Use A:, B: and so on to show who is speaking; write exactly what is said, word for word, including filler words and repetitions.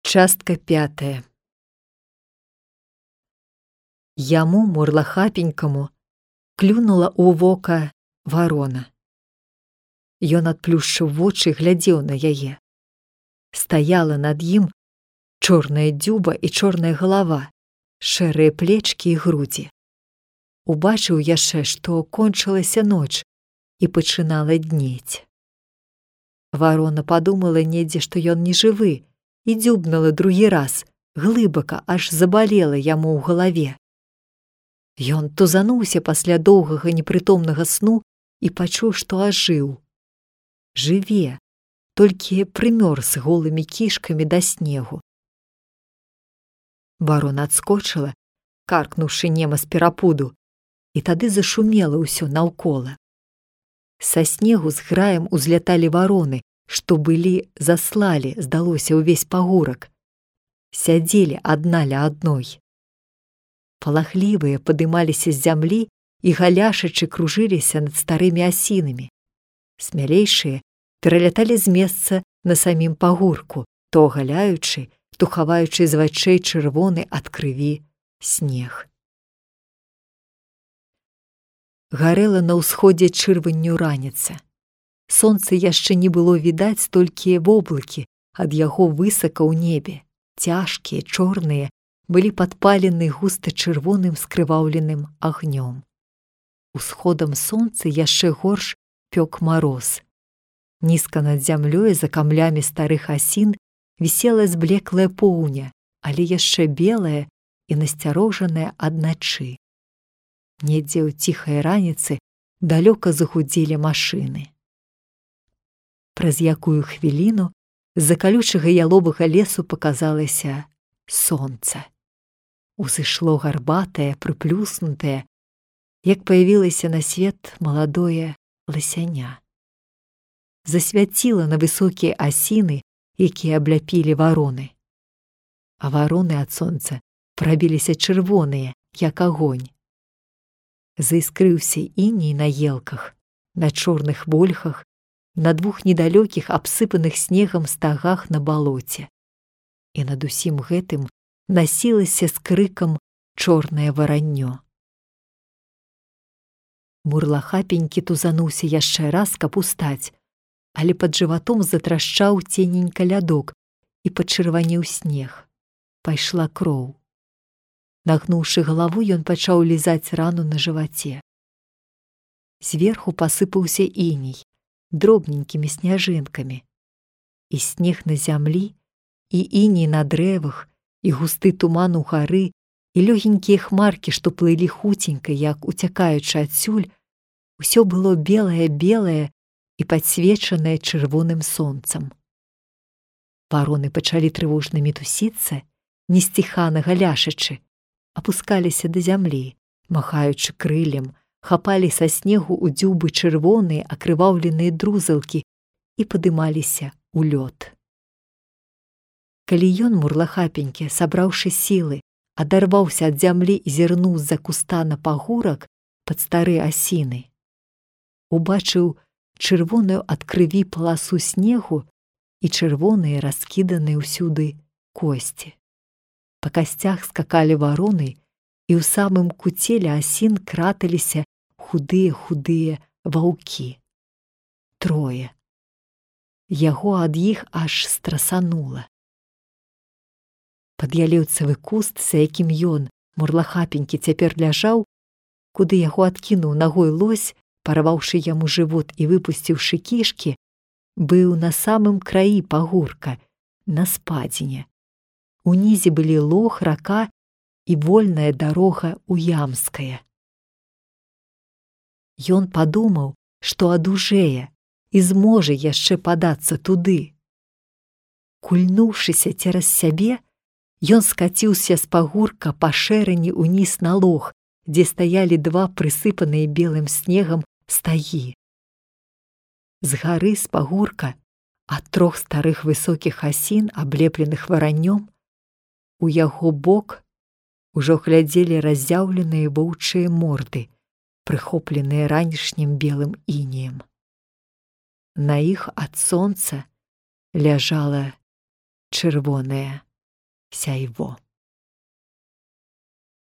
A: Частка пятая. Яму, мурлахапенькаму, клюнула ў вока варона. Ён адплюшчыў вочы і глядзеў на яе. Стаяла над ім чорная дзюба і чорная галава, шэрыя плечкі і грудзі. Убачыў яшчэ, што кончылася ноч і пачынала днець. Варона падумала недзе, што ён не жывы, і дзюбнула другі раз, глыбака, аж забалела яму ў галаве. Ён тузануўся пасля доўгага непрытомнага сну і пачуў, што ажыў. Жыве, толькі прымёрз голымі кішкамі да снегу. Варона адскочыла, каркнуўшы нема з перапуду, і тады зашумела ўсё наўкола. Са снегу з граем узляталі вароны, што былі заслалі, здалося, ўвесь пагурак. Сядзелі адна ля адной. Палахлівыя падымаліся з зямлі і галяшачы кружыліся над старымі асінамі. Смялейшыя пераляталі з месца на самім пагурку, то агаляючы, то хаваючы з вачэй чырвоны ад крыві снег. Гарэла на ўсходзе чырванню раніца. Сонца яшчэ не было відаць, толькі воблакі ад яго высока ў небе, цяжкія, чорныя, былі падпалены густа чырвоным скрываўленым агнём. Усходам сонца яшчэ горш пёк мароз. Нізка над зямлёй за камлямі старых асін вісела зблеклая поўня, але яшчэ белая і насцярожаная ад начы. Недзе ў ціхай раніцы далёка загудзелі машыны. Праз якую хвіліну з-за калючага яловага лесу паказалася сонца. Узышло гарбатае, прыплюснутае, як паявілася на свет маладое ласяня. Засвяціла на высокія асіны, якія абляпілі вароны. А вароны ад сонца прабіліся чырвоныя, як агонь. Заіскрыўся іней на елках, на чорных вольхах, на двух недалёкіх абсыпаных снегам стагах на балоце. І над усім гэтым насілася з крыкам чорнае вараннё. Мурлахапенькі тузануўся яшчэ раз, каб устаць, але пад жыватом затрашчаў цененька лядок і пачырванеў снег. Пайшла кроў. Нагнуўшы галаву, ён пачаў лізаць рану на жываце. Зверху пасыпаўся іней, дробненькімі сняжынкамі. І снег на зямлі, і іней на дрэвах, і густы туман у гары, і лёгенькія хмаркі, што плылі хуценька, як уцякаючы адсюль, усё было белае-белае і падсвечанае чырвоным сонцам. Вароны пачалі трывожна мітусіцца, несціхана галяшачы, апускаліся да зямлі, махаючы крыллем, хапалі са снегу ў дзюбы чырвоныя акрываўленыя друзалкі і падымаліся ў лёд. Калі ён, мурлахапенькі, сабраўшы сілы, адарваўся ад зямлі і зірнуў з-за куста на пагурак пад стары асіны, убачыў чырвоную ад крыві паласу снегу і чырвоныя раскіданыя ўсюды косці. Па касцях скакалі вароны, і ў самым куце ля асін краталіся худыя-худыя ваўкі. Трое. Яго ад іх аж страсанула. Пад'ялеўцавы куст, за якім ён, мурлахапенькі, цяпер ляжаў, куды яго адкінуў нагой лось, парваўшы яму жывот і выпусціўшы кішкі, быў на самым краі пагурка, на спадзіне. Унізе былі лог, рака і вольная дарога ў Ямскае. Ён падумаў, што адужэе і зможа яшчэ падацца туды. Кульнуўшыся цераз сябе, ён скаціўся з пагурка па шэрані ўніз на лог, дзе стаялі два прысыпаныя белым снегам стагі. З гары, з пагурка, ад трох старых высокіх асін, аблепленых вараннём, у яго бок ужо глядзелі разяўленыя воўчыя морды, прыхопленыя ранішнім белым інеем. На іх ад сонца ляжала чырвонае сяйво.